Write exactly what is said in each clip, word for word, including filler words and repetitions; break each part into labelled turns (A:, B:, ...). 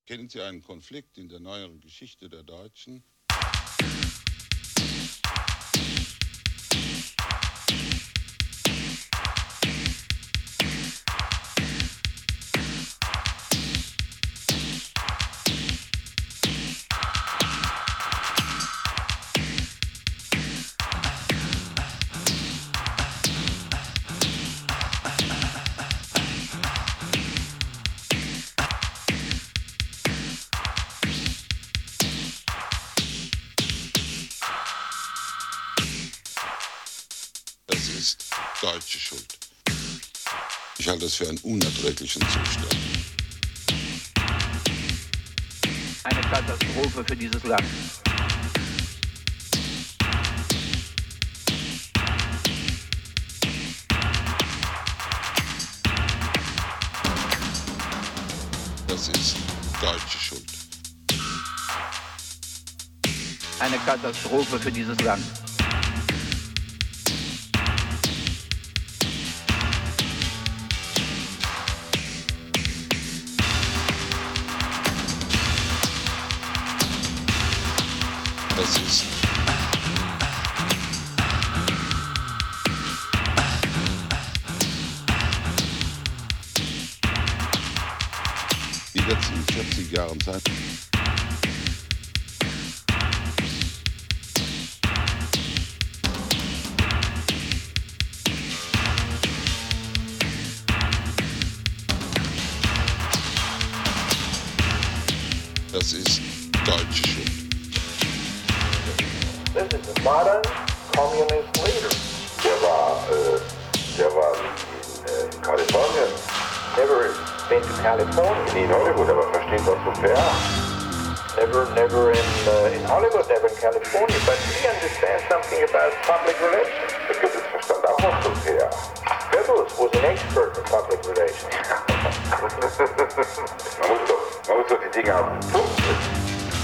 A: Kennen Sie einen Konflikt in der neueren Geschichte der Deutschen? Das ist deutsche Schuld. Ich halte das für einen unerträglichen Zustand.
B: Eine Katastrophe für dieses Land.
A: Das ist deutsche Schuld.
B: Eine Katastrophe für dieses Land.
A: Das ist die letzten vierzig Jahre Zeit. Das ist deutsche Schuld.
C: This is a modern communist leader. Der war, äh, der war in, äh, in Kalifornien. Never been to California. Nie in Hollywood, aber versteht was vom P R. Never, never in, uh, in Hollywood, never in California, but he understands something about public relations. Der Goebbels verstand auch was vom P R. Goebbels was an expert in public relations. man, muss doch, man muss doch die Dinge auf den Punkt bringen.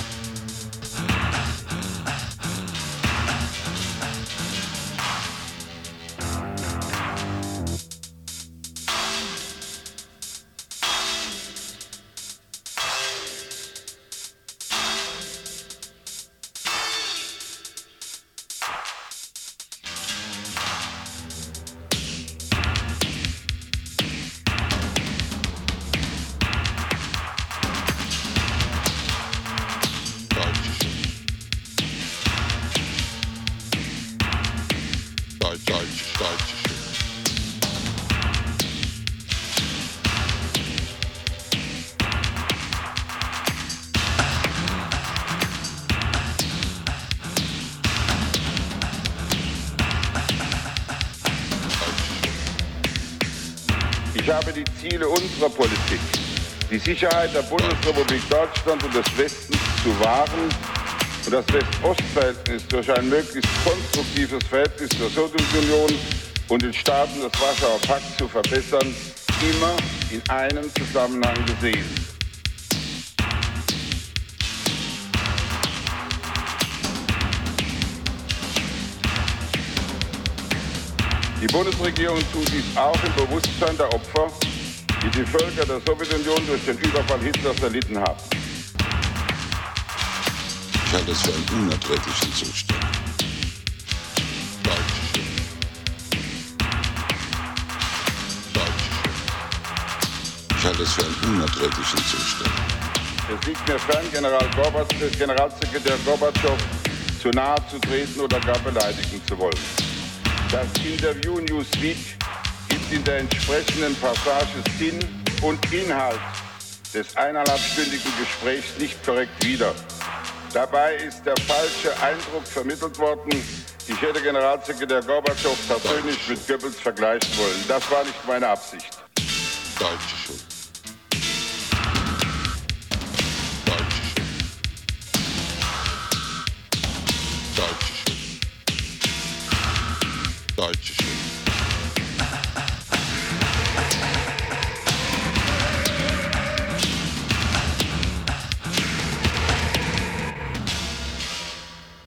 D: Ich habe die Ziele unserer Politik, die Sicherheit der Bundesrepublik Deutschland und des Westens zu wahren und das West-Ost-Verhältnis durch ein möglichst konstruktives Verhältnis zur Sowjetunion und den Staaten des Warschauer Pakts zu verbessern, immer in einem Zusammenhang gesehen. Die Bundesregierung tut dies auch im Bewusstsein der Opfer, die die Völker der Sowjetunion durch den Überfall Hitlers erlitten haben.
A: Ich halte das für einen unerträglichen Zustand. Deutsche Schuld. Deutsche Schuld. Ich halte das für einen unerträglichen Zustand.
D: Es liegt mir fern, General Gorbatschow, Generalsekretär Gorbatschow zu nahe zu treten oder gar beleidigen zu wollen. Das Interview Newsweek gibt in der entsprechenden Passage Sinn und Inhalt des eineinhalbstündigen Gesprächs nicht korrekt wieder. Dabei ist der falsche Eindruck vermittelt worden, ich hätte Generalsekretär Gorbatschow persönlich mit Goebbels vergleichen wollen. Das war nicht meine Absicht.
A: Deutsche Schuld. Deutsche Schuld. Deutsche Schuld. Deutsche Schuld.